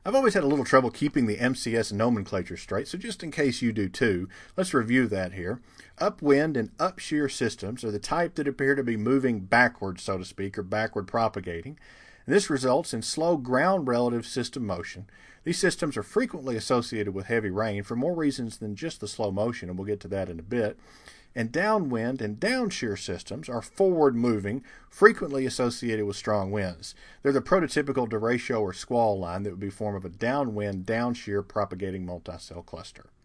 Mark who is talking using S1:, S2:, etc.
S1: I've always had a little trouble keeping the MCS nomenclature straight, so just in case you do too, let's review that here. Upwind and upshear systems are the type that appear to be moving backwards, so to speak, or backward propagating. And this results in slow ground relative system motion. These systems are frequently associated with heavy rain for more reasons than just the slow motion, and we'll get to that in a bit. And downwind and downshear systems are forward-moving, frequently associated with strong winds. They're the prototypical derecho or squall line that would be form of a downwind, downshear propagating multicell cluster.